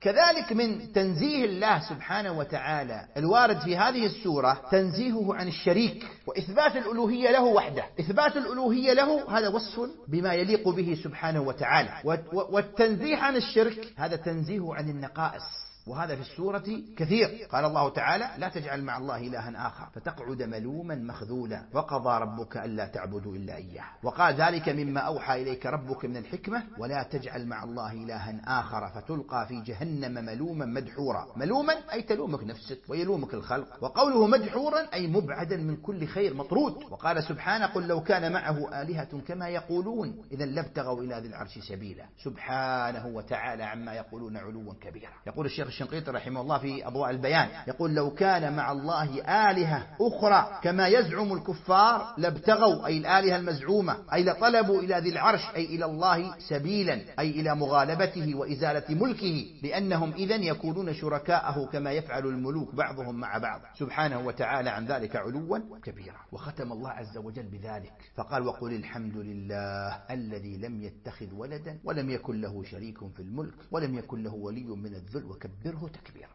كذلك من تنزيه الله سبحانه وتعالى الوارد في هذه السورة تنزيهه عن الشريك وإثبات الألوهية له وحده. إثبات الألوهية له هذا وصف بما يليق به سبحانه وتعالى، والتنزيه عن الشرك هذا تنزيه عن النقائص، وهذا في السورة كثير. قال الله تعالى: لا تجعل مع الله إلها آخر فتقعد ملوما مخذولا وقضى ربك ألا تعبدوا إلا إياه. وقال: ذلك مما أوحى إليك ربك من الحكمة ولا تجعل مع الله إلها آخر فتلقى في جهنم ملوما مدحورا. ملوما أي تلومك نفسك ويلومك الخلق، وقوله مدحورا أي مبعدا من كل خير مطرود. وقال سبحانه: قل لو كان معه آلهة كما يقولون إذا لابتغوا إلى ذي العرش سبيلا. سبحانه وتعالى عما يقولون علوا كبيرا. يقول الشيخ الشنقيطي رحمه الله في أضواء البيان، يقول: لو كان مع الله آلهة أخرى كما يزعم الكفار لابتغوا، أي الآلهة المزعومة، أي لطلبوا إلى ذي العرش، أي إلى الله سبيلا، أي إلى مغالبته وإزالة ملكه، لأنهم إذن يكونون شركاءه كما يفعل الملوك بعضهم مع بعض، سبحانه وتعالى عن ذلك علوا كبيرا. وختم الله عز وجل بذلك فقال: وقل الحمد لله الذي لم يتخذ ولدا ولم يكن له شريك في الملك ولم يكن له ولي من الذل وكبره تكبيرا.